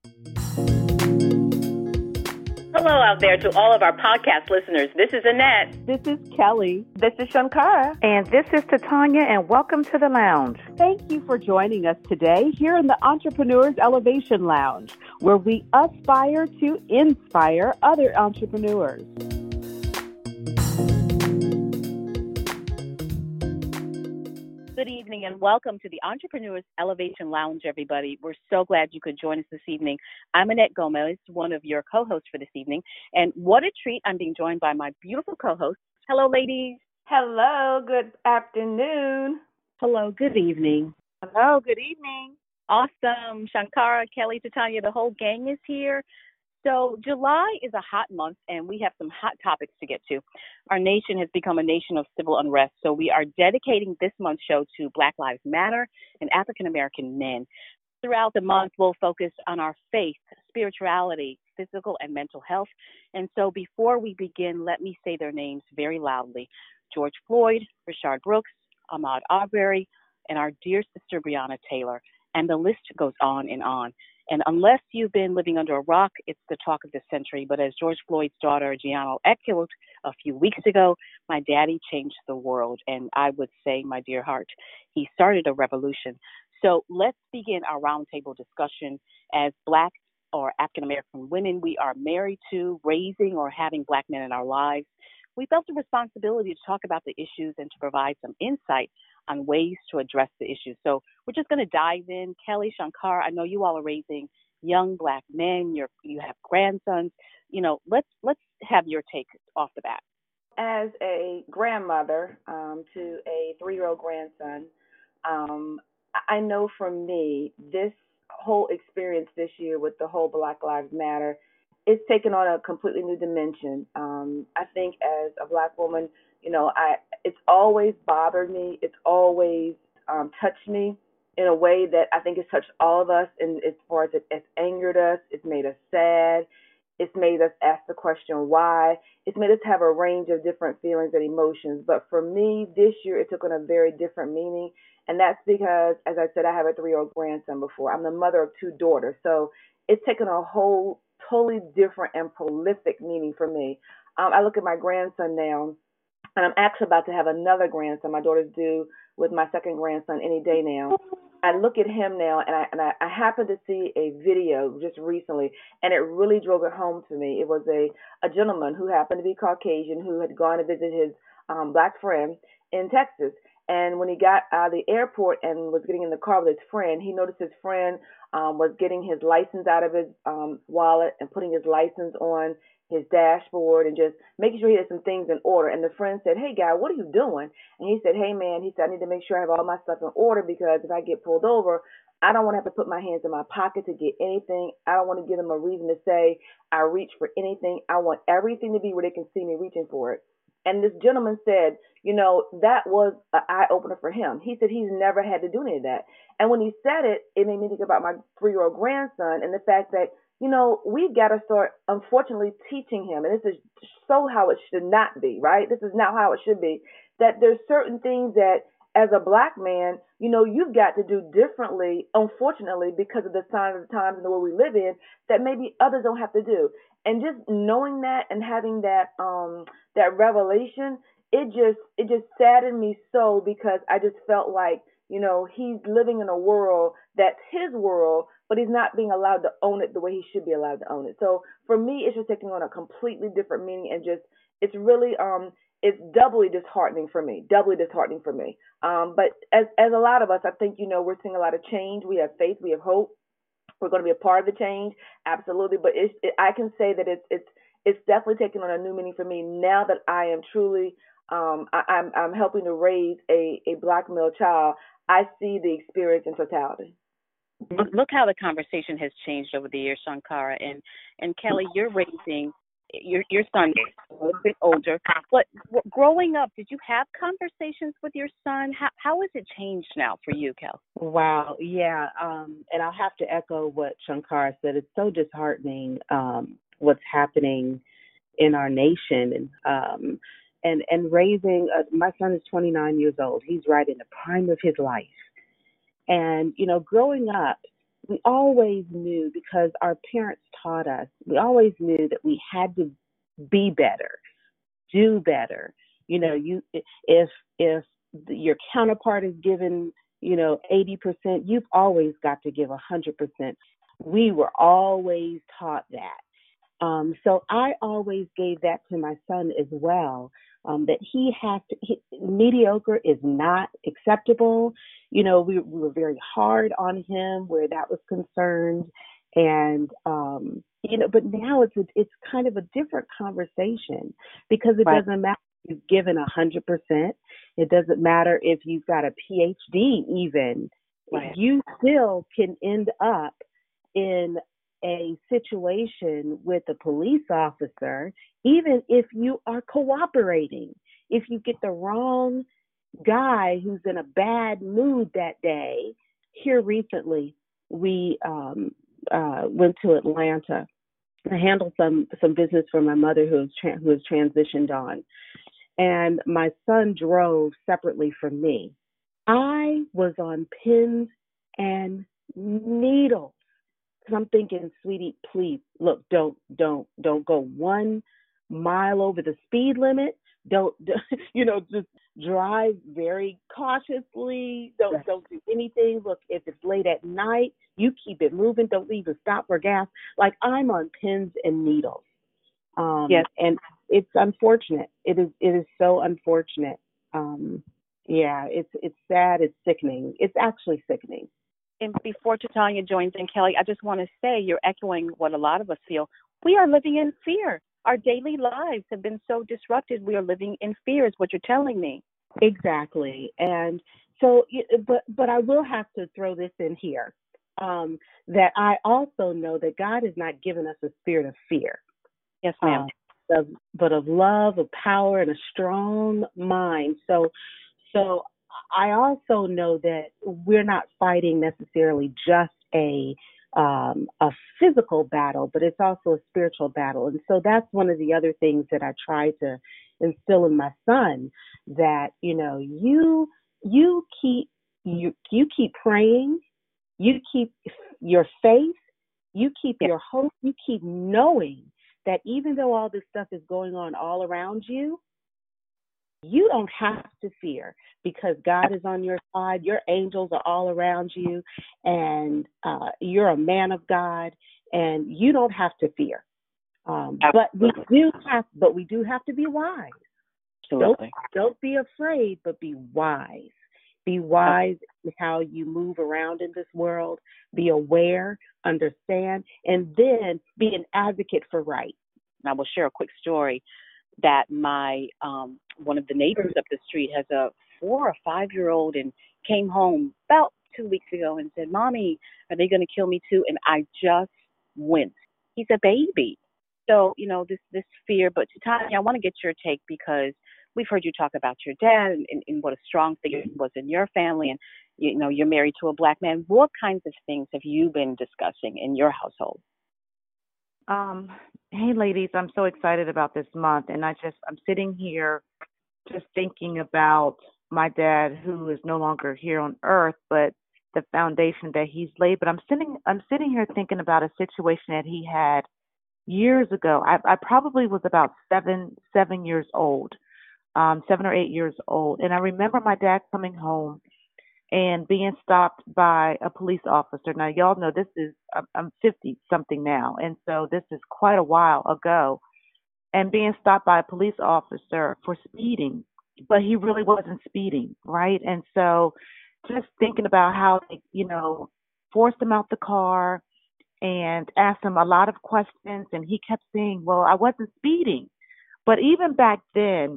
Hello out there to all of our podcast listeners. This is Annette. This is Kelly. This is Shankara. And this is Tanya, and welcome to the lounge. Thank you for joining us today here in the Entrepreneurs Elevation Lounge, where we aspire to inspire other entrepreneurs. Good evening and welcome to the Entrepreneurs Elevation Lounge, everybody. We're so glad you could join us this evening. I'm Annette Gomez, one of your co-hosts for this evening. And what a treat, I'm being joined by my beautiful co-hosts. Hello, ladies. Hello, good afternoon. Hello, good evening. Hello, good evening. Awesome. Shankara, Kelly, Tanya, the whole gang is here. So July is a hot month, and we have some hot topics to get to. Our nation has become a nation of civil unrest, so we are dedicating this month's show to Black Lives Matter and African-American men. Throughout the month, we'll focus on our faith, spirituality, physical and mental health. And so before we begin, let me say their names very loudly. George Floyd, Rayshard Brooks, Ahmaud Arbery, and our dear sister Breonna Taylor. And the list goes on and on. And unless you've been living under a rock, it's the talk of the century. But as George Floyd's daughter, Gianna, echoed a few weeks ago, my daddy changed the world. And I would say, my dear heart, he started a revolution. So let's begin our roundtable discussion. As Black or African-American women, we are married to, raising, or having Black men in our lives. We felt the responsibility to talk about the issues and to provide some insight on ways to address the issues. So we're just going to dive in. Kelly, Shankar, I know you all are raising young Black men. You have grandsons. Let's have your take off the bat. As a grandmother to a 3-year-old grandson, I know for me, this whole experience this year with the whole Black Lives Matter, it's taken on a completely new dimension. I think as a Black woman, it's always bothered me. It's always touched me in a way that I think it's touched all of us. And as far as it's angered us, it's made us sad. It's made us ask the question why. It's made us have a range of different feelings and emotions. But for me, this year, it took on a very different meaning. And that's because, as I said, I have a 3-year-old grandson before. I'm the mother of 2 daughters. So it's taken a whole totally different and prolific meaning for me. I look at my grandson now, and I'm actually about to have another grandson. My daughter's due with my second grandson any day now. I look at him now, and I happened to see a video just recently, and it really drove it home to me. It was a gentleman who happened to be Caucasian who had gone to visit his Black friend in Texas. And when he got out of the airport and was getting in the car with his friend, he noticed his friend was getting his license out of his wallet and putting his license on his dashboard and just making sure he had some things in order. And the friend said, "Hey, guy, what are you doing?" And he said, "Hey, man," he said, "I need to make sure I have all my stuff in order because if I get pulled over, I don't want to have to put my hands in my pocket to get anything. I don't want to give them a reason to say I reach for anything. I want everything to be where they can see me reaching for it." And this gentleman said, that was an eye-opener for him. He said he's never had to do any of that. And when he said it, it made me think about my 3-year-old grandson and the fact that, we've got to start, unfortunately, teaching him. And this is so how it should not be, right? This is not how it should be. That there's certain things that, as a Black man, you've got to do differently, unfortunately, because of the sign of the times and the world we live in, that maybe others don't have to do. And just knowing that and having that that revelation, it just saddened me so because I just felt like, he's living in a world that's his world, but he's not being allowed to own it the way he should be allowed to own it. So for me, it's just taking on a completely different meaning and just, it's really, it's doubly disheartening for me. But as a lot of us, I think, we're seeing a lot of change. We have faith, we have hope. We're going to be a part of the change, absolutely. But I can say that it's definitely taken on a new meaning for me now that I am truly I'm helping to raise a Black male child. I see the experience in totality. Look how the conversation has changed over the years, Shankara. And Kelly, you're raising your son is a little bit older, but growing up, did you have conversations with your son? How has it changed now for you, Kel? Wow, yeah, and I'll have to echo what Shankara said. It's so disheartening what's happening in our nation, and raising. My son is 29 years old. He's right in the prime of his life, and growing up, we always knew, because our parents taught us, we always knew that we had to be better, do better. You know, if your counterpart is given, 80%, you've always got to give 100%. We were always taught that. So I always gave that to my son as well. That mediocre is not acceptable. We were very hard on him where that was concerned, and but now it's kind of a different conversation, because it Right. doesn't matter if you've given 100%. It doesn't matter if you've got a PhD even. Right. You still can end up in a situation with a police officer, even if you are cooperating. If you get the wrong guy who's in a bad mood that day. Here recently, we went to Atlanta to handle some business for my mother who was transitioned on, and my son drove separately from me. I was on pins and needles, because I'm thinking, sweetie, please look, don't go 1 mile over the speed limit. Don't just drive very cautiously. Don't do anything. Look, if it's late at night, you keep it moving. Don't even stop for gas. Like, I'm on pins and needles. Yes. And it's unfortunate. It is so unfortunate. Yeah, it's sad. It's sickening. It's actually sickening. And before Titania joins in, Kelly, I just want to say you're echoing what a lot of us feel. We are living in fear. Our daily lives have been so disrupted. We are living in fear, is what you're telling me. Exactly. And so, but I will have to throw this in here, that I also know that God has not given us a spirit of fear, Yes, ma'am. but of love, of power, and a strong mind. So I also know that we're not fighting necessarily just a physical battle, but it's also a spiritual battle. And so that's one of the other things that I try to instill in my son, that you keep you keep praying, you keep your faith, you keep Yes. your hope, you keep knowing that even though all this stuff is going on all around you, you don't have to fear, because God is on your side. Your angels are all around you, and you're a man of God, and you don't have to fear. But we do have to be wise. Absolutely. Don't be afraid, but be wise. Be wise in how you move around in this world. Be aware, understand, and then be an advocate for right. And I will share a quick story that my one of the neighbors up the street has a 4 or 5 year old, and came home about 2 weeks ago and said, "Mommy, are they going to kill me too?" And I just winced. He's a baby, so this fear. But Tanya, I want to get your take, because we've heard you talk about your dad, and what a strong figure he was in your family, and you're married to a black man. What kinds of things have you been discussing in your household? Um, hey, ladies, I'm so excited about this month, and I'm sitting here just thinking about my dad, who is no longer here on earth, but the foundation that he's laid. But I'm sitting here thinking about a situation that he had years ago. I probably was about 7 years old, 7 or 8 years old, and I remember my dad coming home and being stopped by a police officer. Now, y'all know this is, I'm 50 something now, and so this is quite a while ago, and being stopped by a police officer for speeding, but he really wasn't speeding, right? And so just thinking about how they, forced him out the car and asked him a lot of questions, and he kept saying, well, I wasn't speeding. But even back then,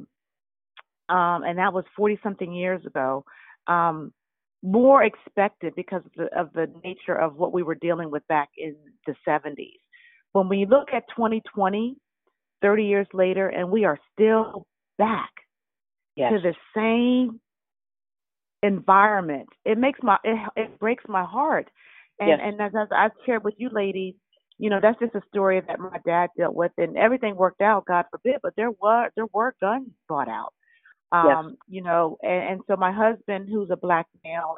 and that was 40 something years ago, um, more expected because of the nature of what we were dealing with back in the 70s. When we look at 2020, 30 years later, and we are still back Yes. to the same environment, it breaks my heart. And Yes. and as I've shared with you ladies, that's just a story that my dad dealt with, and everything worked out, God forbid, but there were guns brought out. Yes. And so my husband, who's a black male, and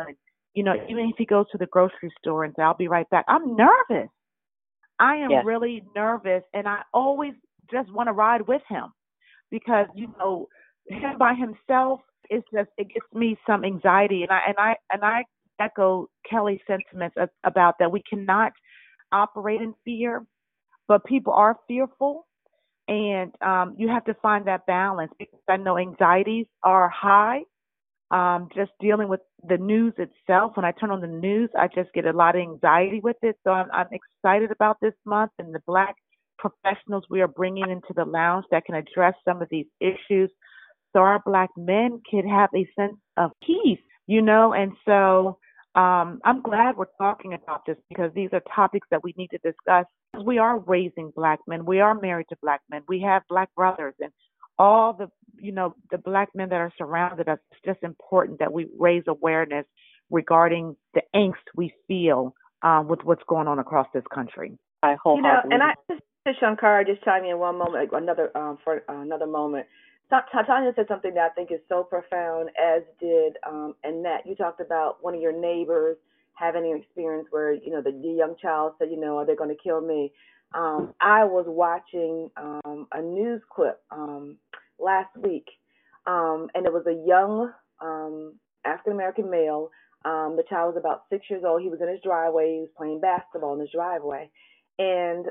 even if he goes to the grocery store and says, I'll be right back, I'm nervous. I am Yes. really nervous, and I always just want to ride with him because, him by himself, it gets me some anxiety, and I echo Kelly's sentiments about that. We cannot operate in fear, but people are fearful, and you have to find that balance because I know anxieties are high. Just dealing with the news itself. When I turn on the news, I just get a lot of anxiety with it. So I'm excited about this month and the Black professionals we are bringing into the lounge that can address some of these issues so our Black men can have a sense of peace. And so I'm glad we're talking about this because these are topics that we need to discuss. We are raising Black men. We are married to Black men. We have Black brothers and all the Black men that are surrounded us. It's just important that we raise awareness regarding the angst we feel with what's going on across this country. I wholeheartedly. And I just Shankara just chime in one moment, for another moment. Tanya said something that I think is so profound, as did Annette. You talked about one of your neighbors having an experience where, the young child said, are they going to kill me? I was watching a news clip last week, and it was a young African-American male. The child was about 6 years old. He was in his driveway. He was playing basketball in his driveway, and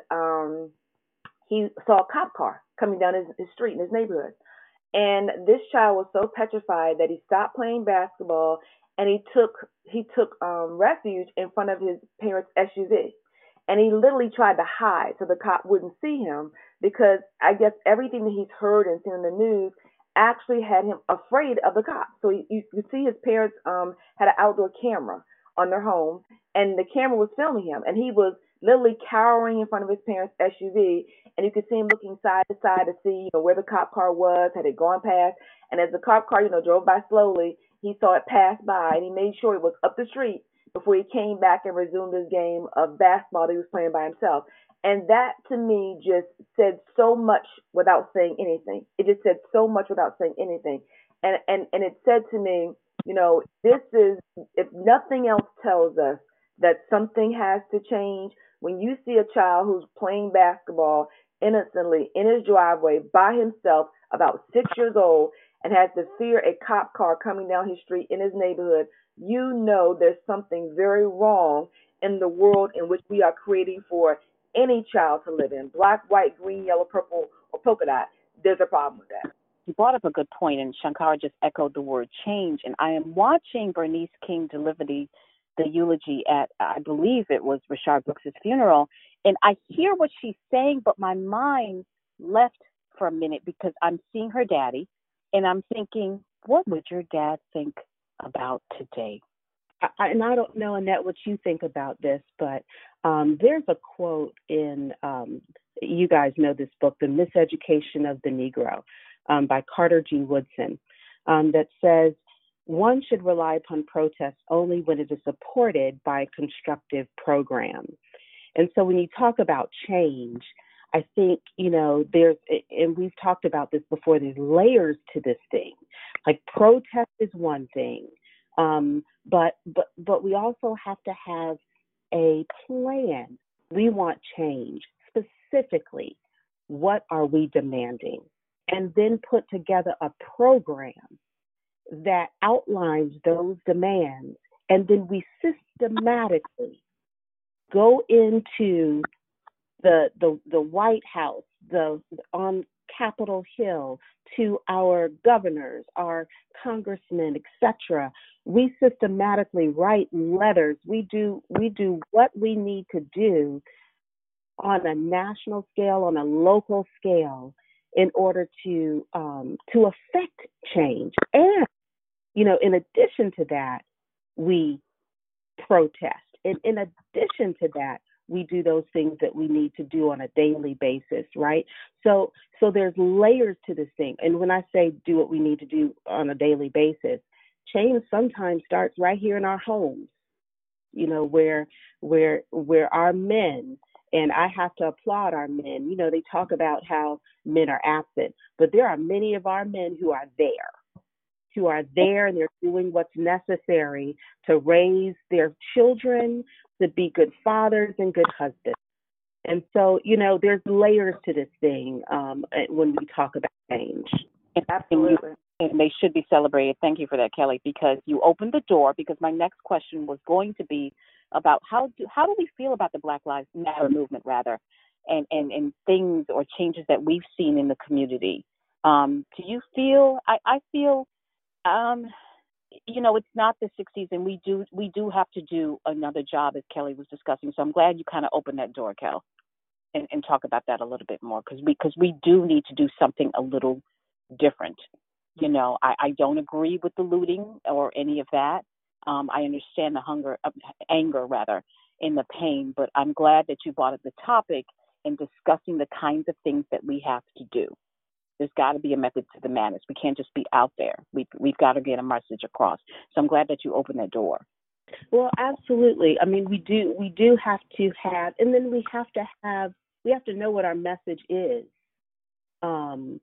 he saw a cop car coming down his street in his neighborhood. And this child was so petrified that he stopped playing basketball and he took refuge in front of his parents' SUV. And he literally tried to hide so the cop wouldn't see him because I guess everything that he's heard and seen in the news actually had him afraid of the cops. So you see his parents had an outdoor camera on their home, and the camera was filming him, and he was literally cowering in front of his parents' SUV, and you could see him looking side to side to see, where the cop car was, had it gone past, and as the cop car, drove by slowly, he saw it pass by, and he made sure it was up the street before he came back and resumed his game of basketball that he was playing by himself. And that, to me, just said so much without saying anything. It just said so much without saying anything. And it said to me, this is, if nothing else tells us that something has to change, when you see a child who's playing basketball innocently in his driveway by himself, about 6 years old, and has to fear a cop car coming down his street in his neighborhood, there's something very wrong in the world in which we are creating for any child to live in. Black, white, green, yellow, purple, or polka dot. There's a problem with that. You brought up a good point, and Shankara just echoed the word change. And I am watching Bernice King deliver the eulogy at, I believe it was Rayshard Brooks' funeral, and I hear what she's saying, but my mind left for a minute because I'm seeing her daddy, and I'm thinking, what would your dad think about today? And I don't know, Annette, what you think about this, but there's a quote in, you guys know this book, The Miseducation of the Negro, by Carter G. Woodson, that says, one should rely upon protest only when it is supported by a constructive program. And so when you talk about change, I think, there's, and we've talked about this before, there's layers to this thing. Like protest is one thing, but we also have to have a plan. We want change. Specifically, what are we demanding? And then put together a program that outlines those demands, and then we systematically go into the White House, on Capitol Hill, to our governors, our congressmen, etc. We systematically write letters. We do what we need to do on a national scale, on a local scale, in order to affect change. And in addition to that, we protest. And in addition to that, we do those things that we need to do on a daily basis, right? So there's layers to this thing. And when I say do what we need to do on a daily basis, change sometimes starts right here in our homes, where our men, and I have to applaud our men. They talk about how men are absent, but there are many of our men who are there. who are there and they're doing what's necessary to raise their children, to be good fathers and good husbands. And so, there's layers to this thing when we talk about change. Absolutely. And they should be celebrated. Thank you for that, Kelly, because you opened the door, because my next question was going to be about how do we feel about the Black Lives Matter movement, rather, and things or changes that we've seen in the community. Do you feel, I feel, it's not the 60s, and we do have to do another job, as Kelly was discussing. So I'm glad you kind of opened that door, Kel, and talk about that a little bit more, because we do need to do something a little different. I don't agree with the looting or any of that. I understand the anger rather, in the pain, but I'm glad that you brought up the topic and discussing the kinds of things that we have to do. There's got to be a method to the madness. We can't just be out there. We've got to get a message across. So I'm glad that you opened that door. Well, absolutely. I mean, we do have to have, and then we have to know what our message is on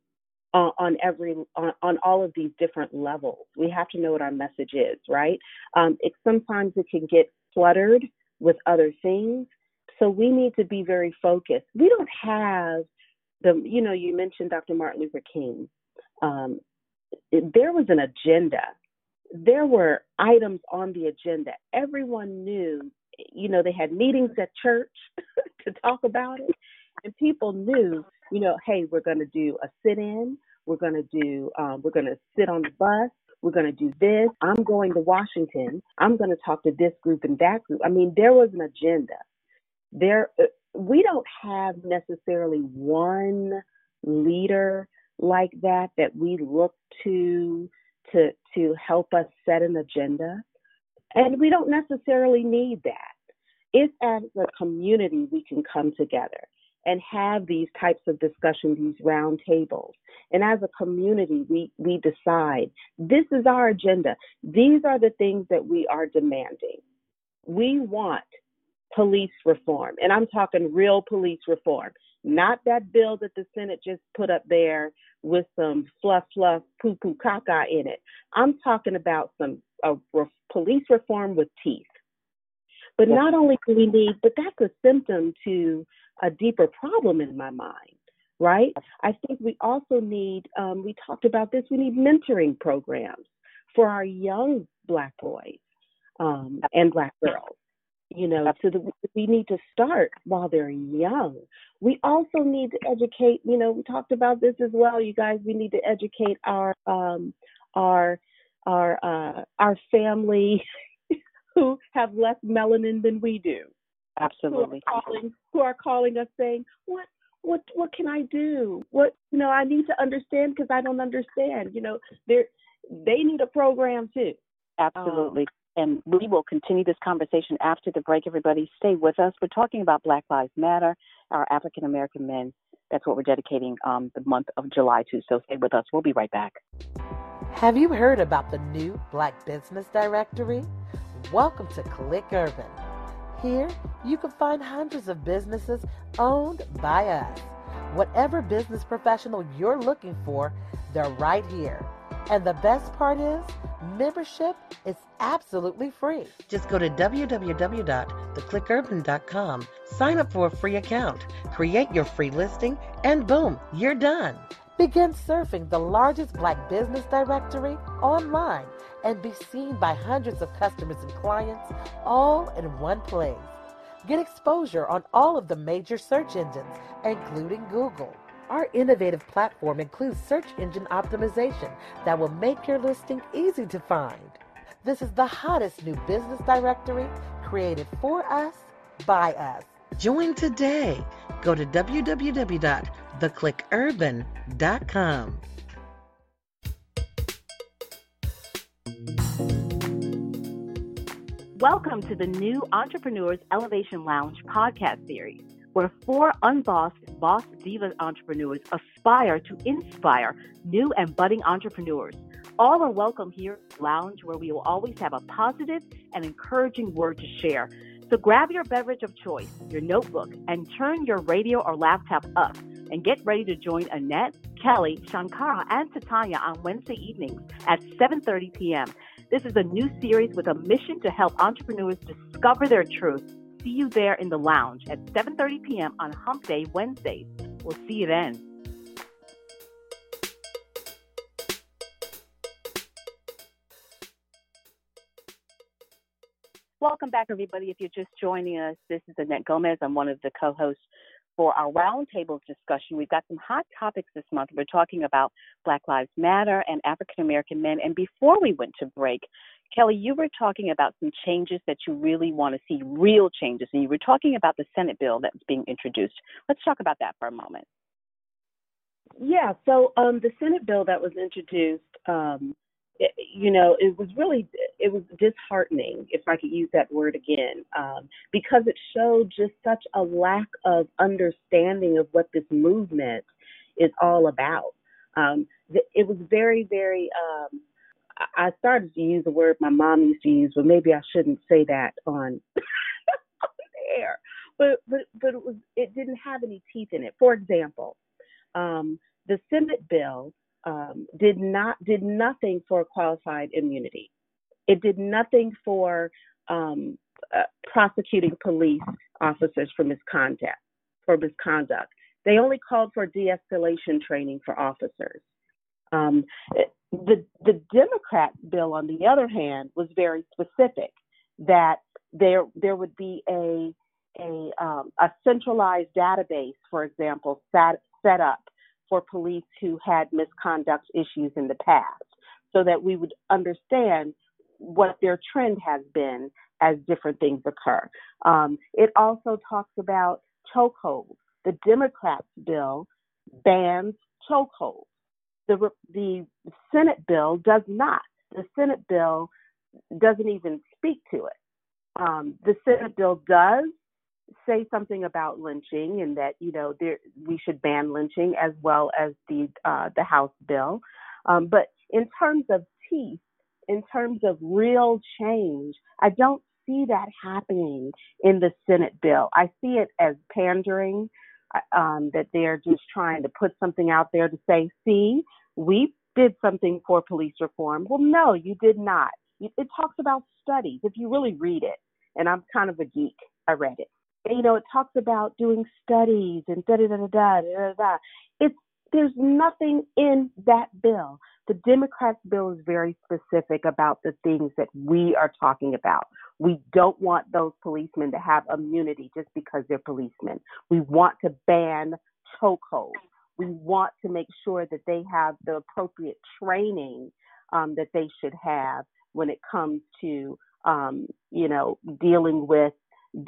all of these different levels. We have to know what our message is, right? Sometimes it can get cluttered with other things. So we need to be very focused. We don't have you mentioned Dr. Martin Luther King. There was an agenda. There were items on the agenda. Everyone knew, they had meetings at church to talk about it. And people knew, hey, we're going to do a sit-in. We're going to sit on the bus. We're going to do this. I'm going to Washington. I'm going to talk to this group and that group. I mean, there was an agenda. We don't have necessarily one leader like that we look to help us set an agenda. And we don't necessarily need that. If as a community we can come together and have these types of discussions, these round tables, and as a community we decide this is our agenda. These are the things that we are demanding. We want police reform, and I'm talking real police reform, not that bill that the Senate just put up there with some fluff, poo-poo, caca in it. I'm talking about some police reform with teeth. But not only do we need, but that's a symptom to a deeper problem in my mind, right? I think we also need, we talked about this, we need mentoring programs for our young Black boys and Black girls. So that we need to start while they're young. We also need to educate, we talked about this as well, you guys. We need to educate our family who have less melanin than we do. Absolutely. Who are calling us saying, what can I do? I need to understand because I don't understand. They need a program too. Absolutely. And we will continue this conversation after the break. Everybody stay with us. We're talking about Black Lives Matter, our African-American men. That's what we're dedicating the month of July to. So stay with us. We'll be right back. Have you heard about the new Black Business Directory? Welcome to Click Urban. Here, you can find hundreds of businesses owned by us. Whatever business professional you're looking for, they're right here. And the best part is, membership is absolutely free. Just go to www.theclickurban.com, sign up for a free account, create your free listing, and boom, you're done. Begin surfing the largest Black business directory online and be seen by hundreds of customers and clients all in one place. Get exposure on all of the major search engines, including Google. Our innovative platform includes search engine optimization that will make your listing easy to find. This is the hottest new business directory created for us, by us. Join today. Go to www.theclickurban.com. Welcome to the new Entrepreneurs Elevation Lounge podcast series, where 4 unbossed boss diva entrepreneurs aspire to inspire new and budding entrepreneurs. All are welcome here at the lounge, where we will always have a positive and encouraging word to share. So grab your beverage of choice, your notebook, and turn your radio or laptop up, and get ready to join Annette, Kelly, Shankara, and Titania on Wednesday evenings at 7:30 p.m. This is a new series with a mission to help entrepreneurs discover their truth. See you there in the lounge at 7:30 p.m. on Hump Day Wednesdays. We'll see you then. Welcome back, everybody. If you're just joining us, this is Annette Gomez. I'm one of the co-hosts for our roundtable discussion. We've got some hot topics this month. We're talking about Black Lives Matter and African-American men. And before we went to break, Kelly, you were talking about some changes that you really want to see, real changes. And you were talking about the Senate bill that's being introduced. Let's talk about that for a moment. Yeah, so the Senate bill that was introduced, it was disheartening, if I could use that word again, because it showed just such a lack of understanding of what this movement is all about. It was very, very, I started to use a word my mom used to use, but maybe I shouldn't say that on air. But it didn't have any teeth in it. For example, the Senate bill did nothing for qualified immunity. It did nothing for prosecuting police officers for misconduct. They only called for de-escalation training for officers. The Democrat bill, on the other hand, was very specific that there would be a centralized database, for example, set up for police who had misconduct issues in the past, so that we would understand what their trend has been as different things occur. It also talks about chokeholds. The Democrats' bill bans chokeholds. The Senate bill does not. The Senate bill doesn't even speak to it. The Senate bill does say something about lynching, and that we should ban lynching, as well as the House bill. But in terms of teeth, in terms of real change, I don't see that happening in the Senate bill. I see it as pandering, that they're just trying to put something out there to say, see, we did something for police reform. Well, no, you did not. It talks about studies, if you really read it, and I'm kind of a geek. I read it. And, it talks about doing studies and da-da-da-da-da-da-da. There's nothing in that bill. The Democrats' bill is very specific about the things that we are talking about. We don't want those policemen to have immunity just because they're policemen. We want to ban chokeholds. We want to make sure that they have the appropriate training that they should have when it comes to, dealing with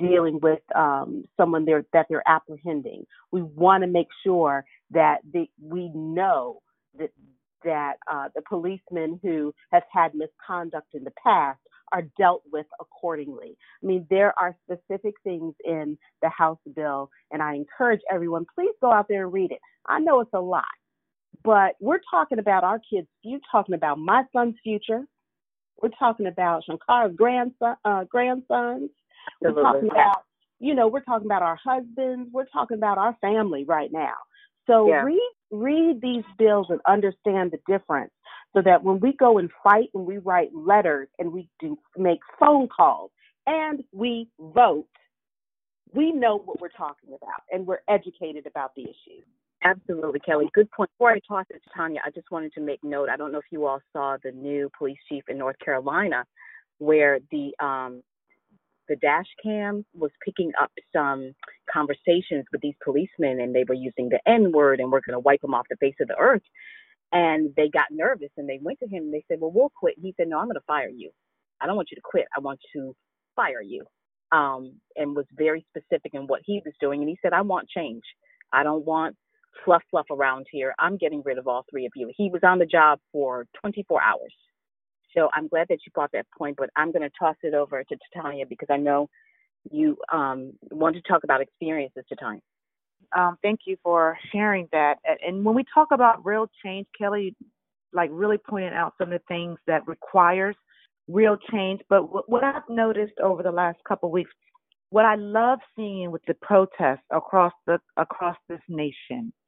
someone that they're apprehending. We want to make sure that we know that the policemen who have had misconduct in the past are dealt with accordingly. I mean, there are specific things in the House bill, and I encourage everyone, please go out there and read it. I know it's a lot, but we're talking about our kids. You're talking about my son's future. We're talking about Shankara's grandsons. Absolutely. We're talking about, we're talking about our husbands. We're talking about our family right now. So Yeah. read these bills and understand the difference, so that when we go and fight and we write letters and we make phone calls and we vote, we know what we're talking about and we're educated about the issues. Absolutely, Kelly. Good point. Before I toss it to Tanya, I just wanted to make note. I don't know if you all saw the new police chief in North Carolina, where the dash cam was picking up some conversations with these policemen, and they were using the N-word, and we're going to wipe them off the face of the earth. And they got nervous, and they went to him, and they said, well, we'll quit. He said, no, I'm going to fire you. I don't want you to quit. I want to fire you. And was very specific in what he was doing. And he said, I want change. I don't want fluff around here. I'm getting rid of all three of you. He was on the job for 24 hours. So I'm glad that you brought that point, but I'm going to toss it over to Titania, because I know you want to talk about experiences, Titania. Thank you for sharing that. And when we talk about real change, Kelly, really pointed out some of the things that requires real change. But what I've noticed over the last couple of weeks, what I love seeing with the protests across this nation,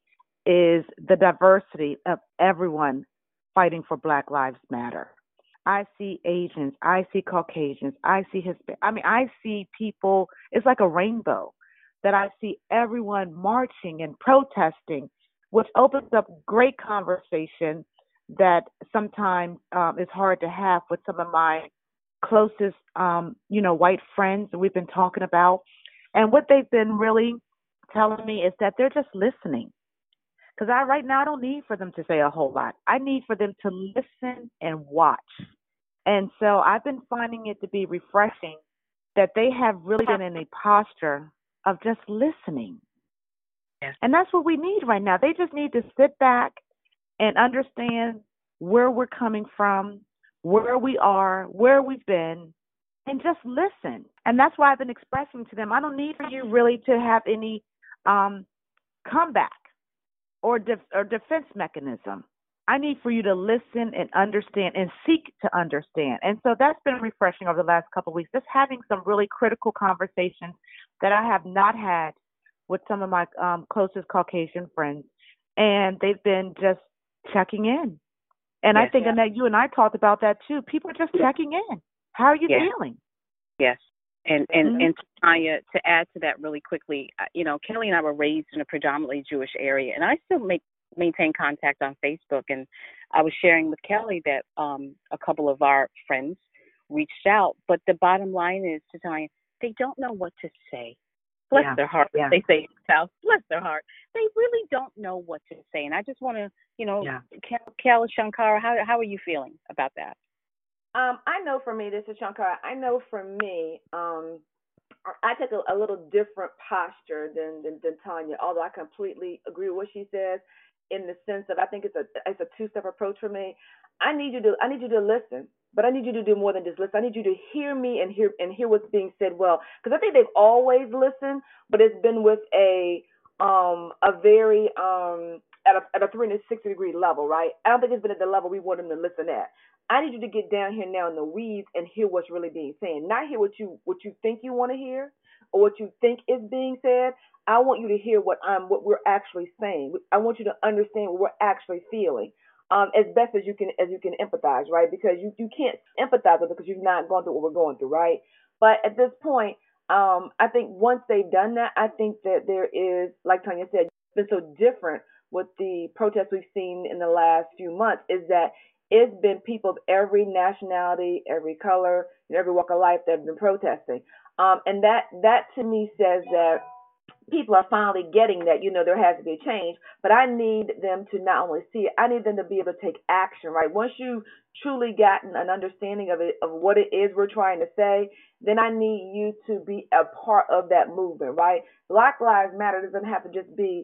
is the diversity of everyone fighting for Black Lives Matter. I see Asians, I see Caucasians, I see Hispanic. I mean, I see people. It's like a rainbow that I see everyone marching and protesting, which opens up great conversation that sometimes is hard to have with some of my closest, white friends that we've been talking about. And what they've been really telling me is that they're just listening. Because right now I don't need for them to say a whole lot. I need for them to listen and watch. And so I've been finding it to be refreshing that they have really been in a posture of just listening. Yes. And that's what we need right now. They just need to sit back and understand where we're coming from, where we are, where we've been, and just listen. And that's why I've been expressing to them, I don't need for you really to have any comeback or defense mechanism. I need for you to listen and understand and seek to understand. And so that's been refreshing over the last couple of weeks, just having some really critical conversations that I have not had with some of my closest Caucasian friends. And they've been just checking in. And Yes, I think, Annette, you and I talked about that too. People are just checking in. How are you feeling? Yes. And Tanya, to add to that really quickly, Kelly and I were raised in a predominantly Jewish area, and I still maintain contact on Facebook. And I was sharing with Kelly that a couple of our friends reached out, but the bottom line is, Tanya, they don't know what to say. Bless their heart. Yeah. They say, South, bless their heart. They really don't know what to say. And I just want to, Kel, Shankara, how are you feeling about that? I know for me, this is Shankara. I know for me, I take a little different posture than Tanya, although I completely agree with what she says in the sense that I think it's a two-step approach for me. I need you to listen, but I need you to do more than just listen. I need you to hear me and hear what's being said well, because I think they've always listened, but it's been with a very at a 360-degree level, right? I don't think it's been at the level we want them to listen at. I need you to get down here now in the weeds and hear what's really being said. Not hear what you think you want to hear or what you think is being said. I want you to hear what we're actually saying. I want you to understand what we're actually feeling, as best as you can empathize, right? Because you can't empathize with it because you've not gone through what we're going through, right? But at this point, I think once they've done that, I think that there is, like Tanya said, it's been so different with the protests we've seen in the last few months, is that it's been people of every nationality, every color, and every walk of life that have been protesting. And that to me says that people are finally getting that, there has to be a change. But I need them to not only see it, I need them to be able to take action, right? Once you've truly gotten an understanding of it, of what it is we're trying to say, then I need you to be a part of that movement, right? Black Lives Matter doesn't have to just be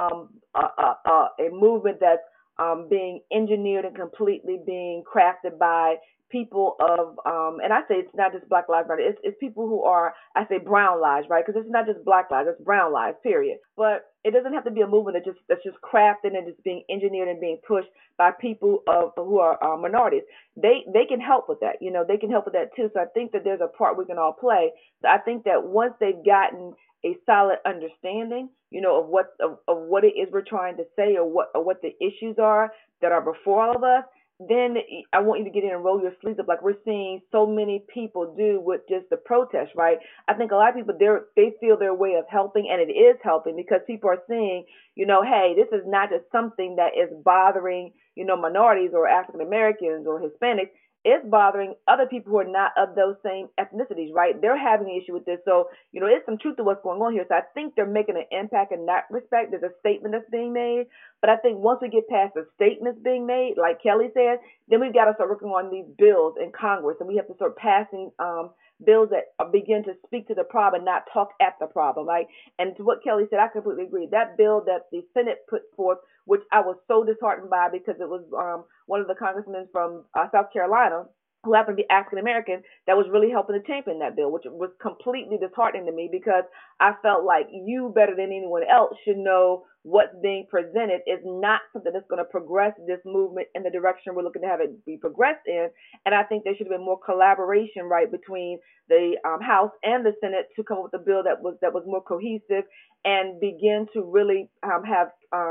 a movement that's being engineered and completely being crafted by people of, and I say it's not just Black Lives Matter, it's people who are, I say brown lives, right? Because it's not just Black lives, it's brown lives, period. But it doesn't have to be a movement that's just crafted and just being engineered and being pushed by people who are minorities. They can help with that, they can help with that too. So I think that there's a part we can all play. So I think that once they've gotten a solid understanding, of what it is we're trying to say, or what the issues are that are before all of us, then I want you to get in and roll your sleeves up like we're seeing so many people do with just the protest, right? I think a lot of people, they feel their way of helping, and it is helping because people are seeing, hey, this is not just something that is bothering, minorities or African Americans or Hispanics. It's bothering other people who are not of those same ethnicities, right? They're having an issue with this. So, it's some truth to what's going on here. So I think they're making an impact in that respect. There's a statement that's being made. But I think once we get past the statements being made, like Kelly said, then we've got to start working on these bills in Congress. And we have to start passing bills that begin to speak to the problem, not talk at the problem, right? And to what Kelly said, I completely agree. That bill that the Senate put forth, which I was so disheartened by because it was one of the congressmen from South Carolina who happened to be African American that was really helping to champion that bill, which was completely disheartening to me because I felt like you better than anyone else should know what's being presented is not something that's going to progress this movement in the direction we're looking to have it be progressed in. And I think there should have been more collaboration, right, between the House and the Senate to come up with a bill that was more cohesive and begin to really have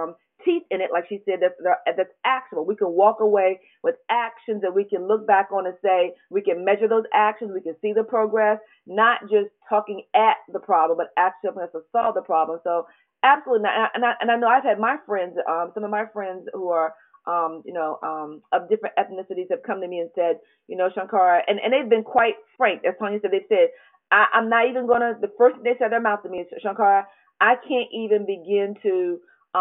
teeth in it, like she said, that's actionable. We can walk away with actions that we can look back on and say, we can measure those actions, we can see the progress, not just talking at the problem, but actually helping us to solve the problem. So absolutely not. And I know I've had my friends, some of my friends who are of different ethnicities have come to me and said, Shankara, and they've been quite frank. As Tanya said, they said, I'm not even going to, the first thing they said their mouth to me is, Shankara, I can't even begin to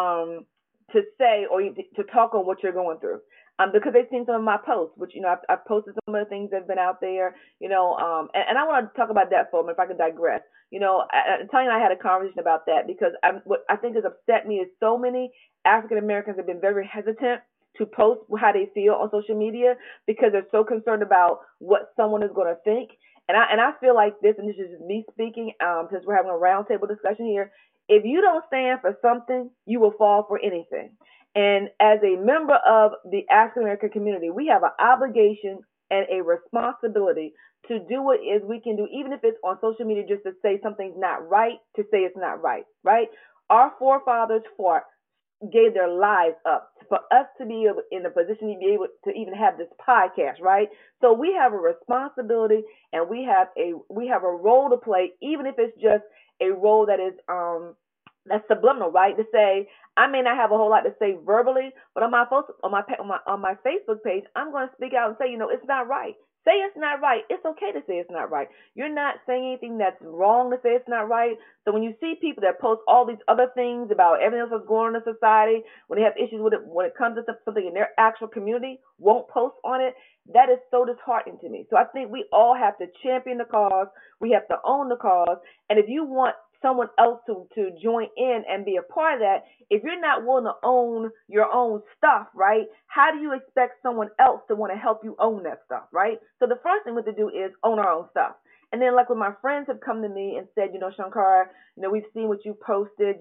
say or to talk on what you're going through. Because they've seen some of my posts, which, I've posted some of the things that have been out there, and I want to talk about that for a minute, if I can digress. Tanya and I had a conversation about that because what I think has upset me is so many African Americans have been very hesitant to post how they feel on social media because they're so concerned about what someone is going to think. And I feel like this, and this is just me speaking, since we're having a roundtable discussion here, if you don't stand for something, you will fall for anything. And as a member of the African American community, we have an obligation and a responsibility to do what it is we can do, even if it's on social media, just to say something's not right, to say it's not right, right? Our forefathers gave their lives up for us to be able, in a position to be able to even have this podcast, right? So we have a responsibility and we have a role to play, even if it's just a role that is that's subliminal, right? To say, I may not have a whole lot to say verbally, but on my Facebook page, I'm going to speak out and say, it's not right. Say it's not right. It's okay to say it's not right. You're not saying anything that's wrong to say it's not right. So when you see people that post all these other things about everything else that's going on in society, when they have issues with it, when it comes to something in their actual community, won't post on it, that is so disheartening to me. So I think we all have to champion the cause. We have to own the cause. And if you want someone else to join in and be a part of that, if you're not willing to own your own stuff, right, how do you expect someone else to want to help you own that stuff, right? So the first thing we have to do is own our own stuff. And then like when my friends have come to me and said, Shankara, we've seen what you posted,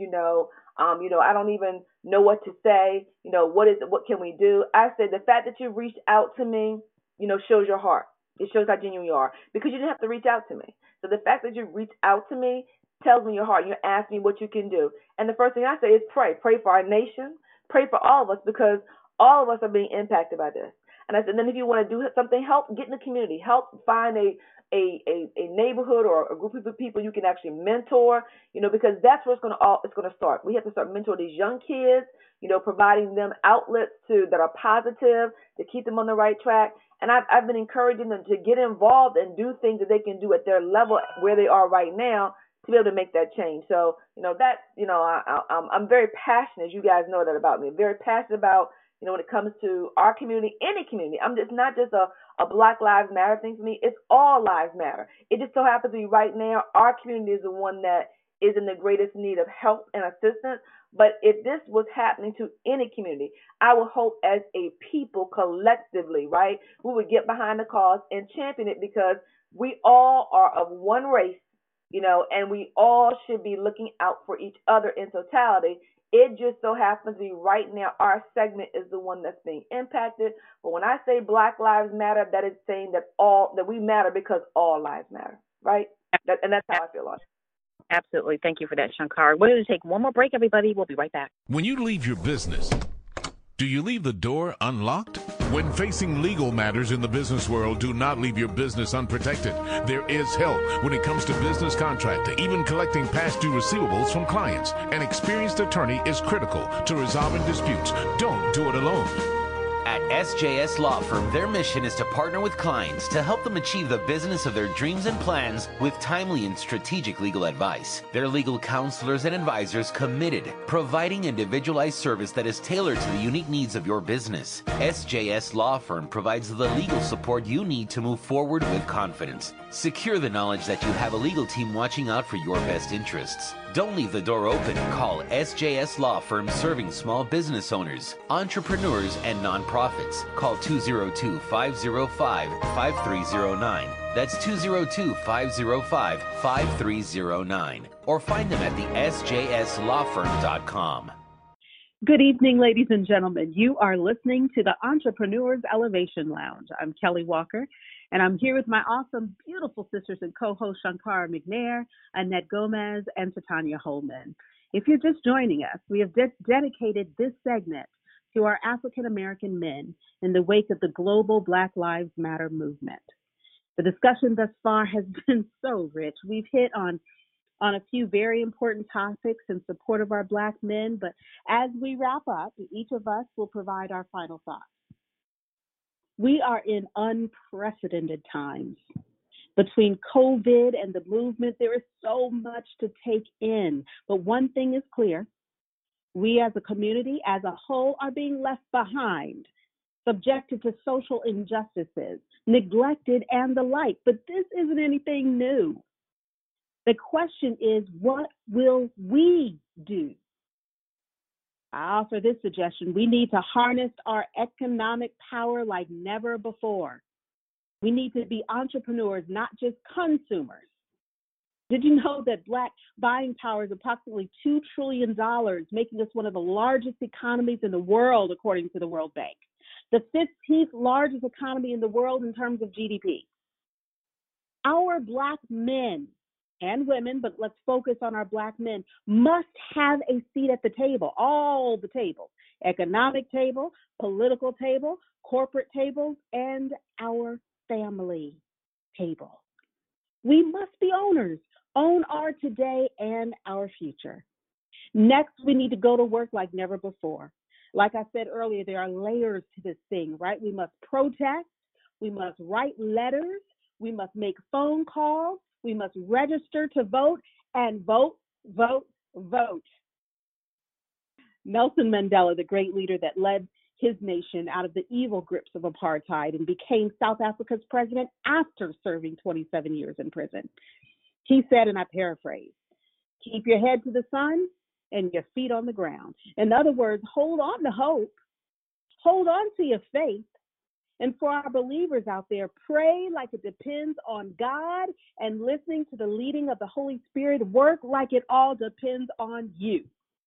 I don't even know what to say, what can we do? I said, the fact that you reached out to me, shows your heart. It shows how genuine you are because you didn't have to reach out to me. So the fact that you reached out to me tells me your heart. You ask me what you can do. And the first thing I say is pray. Pray for our nation. Pray for all of us because all of us are being impacted by this. And I said, then if you want to do something, help get in the community. Help find a neighborhood or a group of people you can actually mentor, because that's where it's going to start. We have to start mentoring these young kids, providing them outlets that are positive, to keep them on the right track. And I've been encouraging them to get involved and do things that they can do at their level where they are right now, to be able to make that change. So, I'm very passionate, as you guys know that about me. I'm very passionate about, when it comes to our community, any community. It's not just a Black Lives Matter thing for me. It's all lives matter. It just so happens to be right now, our community is the one that is in the greatest need of help and assistance. But if this was happening to any community, I would hope as a people collectively, right, we would get behind the cause and champion it because we all are of one race, and we all should be looking out for each other in totality. It just so happens to be right now our segment is the one that's being impacted. But when I say Black Lives Matter, that is saying that we matter because all lives matter, right? And that's how I feel on it. Absolutely. Thank you for that, Shankara. We're going to take one more break, everybody. We'll be right back. When you leave your business, do you leave the door unlocked? When facing legal matters in the business world, do not leave your business unprotected. There is help when it comes to business contracting, even collecting past due receivables from clients. An experienced attorney is critical to resolving disputes. Don't do it alone. At SJS Law Firm, their mission is to partner with clients to help them achieve the business of their dreams and plans with timely and strategic legal advice. Their legal counselors and advisors committed, providing individualized service that is tailored to the unique needs of your business. SJS Law Firm provides the legal support you need to move forward with confidence. Secure the knowledge that you have a legal team watching out for your best interests. Don't leave the door open. Call SJS Law Firm, serving small business owners, entrepreneurs, and nonprofits. Call 202-505-5309. That's 202-505-5309. Or find them at the sjslawfirm.com. Good evening, ladies and gentlemen. You are listening to the Entrepreneurs Elevation Lounge. I'm Kelly Walker, and I'm here with my awesome, beautiful sisters and co-hosts Shankara McNair, Annette Gomez, and Tanya Holman. If you're just joining us, we have dedicated this segment to our African American men in the wake of the global Black Lives Matter movement. The discussion thus far has been so rich. We've hit on a few very important topics in support of our Black men, but as we wrap up, each of us will provide our final thoughts. We are in unprecedented times. Between COVID and the movement, there is so much to take in. But one thing is clear. We as a community, as a whole, are being left behind, subjected to social injustices, neglected, and the like. But this isn't anything new. The question is, what will we do? I offer this suggestion. We need to harness our economic power like never before. We need to be entrepreneurs, not just consumers. Did you know that Black buying power is approximately $2 trillion, making us one of the largest economies in the world, according to the World Bank? The 15th largest economy in the world in terms of GDP. Our Black men and women, but let's focus on our Black men, must have a seat at the table, all the tables, economic table, political table, corporate tables, and our family table. We must be owners, own our today and our future. Next, we need to go to work like never before. Like I said earlier, there are layers to this thing, right? We must protest, we must write letters, we must make phone calls, we must register to vote, and vote, vote, vote. Nelson Mandela, the great leader that led his nation out of the evil grips of apartheid and became South Africa's president after serving 27 years in prison. He said, and I paraphrase, keep your head to the sun and your feet on the ground. In other words, hold on to hope, hold on to your faith, and for our believers out there, pray like it depends on God and listening to the leading of the Holy Spirit, work like it all depends on you.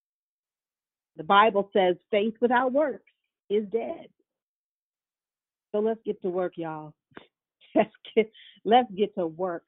The Bible says faith without works is dead. So let's get to work, y'all. Let's get to work.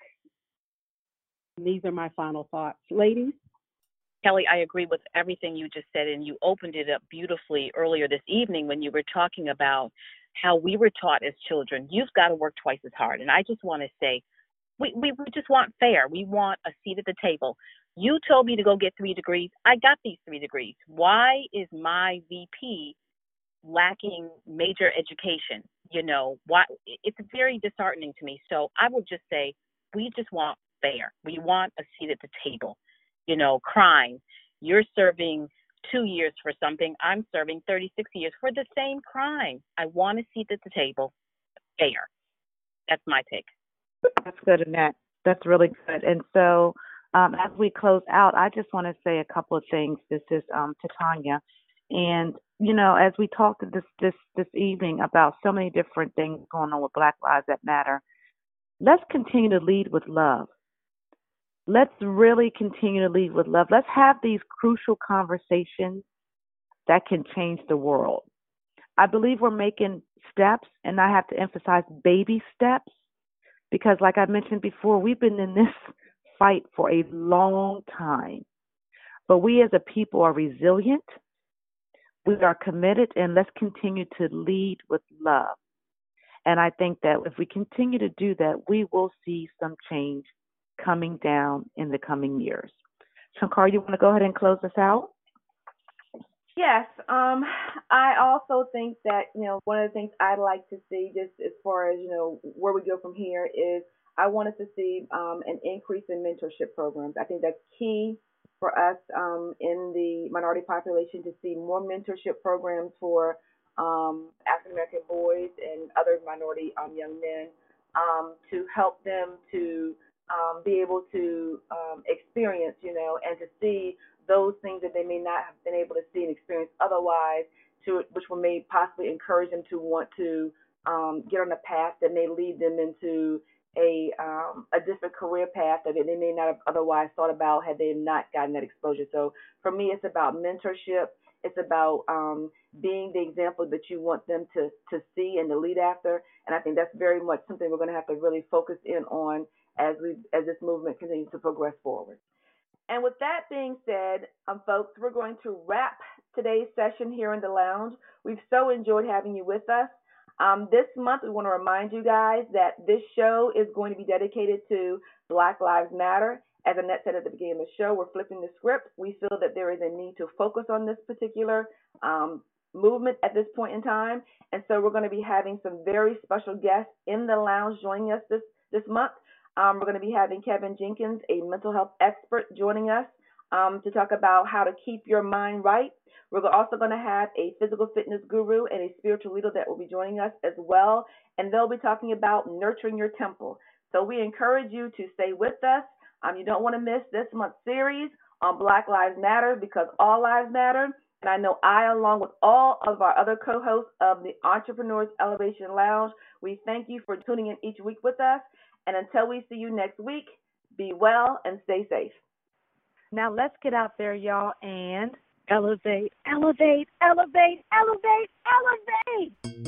And these are my final thoughts. Ladies? Kelly, I agree with everything you just said, and you opened it up beautifully earlier this evening when you were talking about how we were taught as children, you've got to work twice as hard. And I just want to say, we just want fair. We want a seat at the table. You told me to go get 3 degrees. I got these 3 degrees. Why is my VP lacking major education? You know, why? It's very disheartening to me. So I would just say, we just want fair. We want a seat at the table. You know, crime. You're serving 2 years for something. I'm serving 36 years for the same crime. I want a seat at the table. Fair. That's my take. That's good, Annette. That's really good. And so as we close out, I just want to say a couple of things. This is to Tanya. And, you know, as we talked this evening about so many different things going on with Black Lives That Matter, let's continue to lead with love. Let's really continue to lead with love. Let's have these crucial conversations that can change the world. I believe we're making steps, and I have to emphasize baby steps, because like I mentioned before, we've been in this fight for a long time. But we as a people are resilient. We are committed, and let's continue to lead with love. And I think that if we continue to do that, we will see some change coming down in the coming years. Shankar, you want to go ahead and close us out? Yes. I also think that, you know, one of the things I'd like to see, just as far as, you know, where we go from here, is I wanted to see an increase in mentorship programs. I think that's key for us in the minority population, to see more mentorship programs for African American boys and other minority young men, to help them to be able to experience, you know, and to see those things that they may not have been able to see and experience otherwise, which will may possibly encourage them to want to get on a path that may lead them into a different career path that they may not have otherwise thought about had they not gotten that exposure. So for me, it's about mentorship. It's about being the example that you want them to see and to lead after. And I think that's very much something we're going to have to really focus in on as this movement continues to progress forward. And with that being said, folks, we're going to wrap today's session here in the lounge. We've so enjoyed having you with us. This month, we want to remind you guys that this show is going to be dedicated to Black Lives Matter. As Annette said at the beginning of the show, we're flipping the script. We feel that there is a need to focus on this particular movement at this point in time. And so we're going to be having some very special guests in the lounge joining us this month. We're going to be having Kevin Jenkins, a mental health expert, joining us to talk about how to keep your mind right. We're also going to have a physical fitness guru and a spiritual leader that will be joining us as well. And they'll be talking about nurturing your temple. So we encourage you to stay with us. You don't want to miss this month's series on Black Lives Matter, because all lives matter. And I know along with all of our other co-hosts of the Entrepreneurs Elevation Lounge, we thank you for tuning in each week with us. And until we see you next week, be well and stay safe. Now let's get out there, y'all, and elevate, elevate, elevate, elevate, elevate.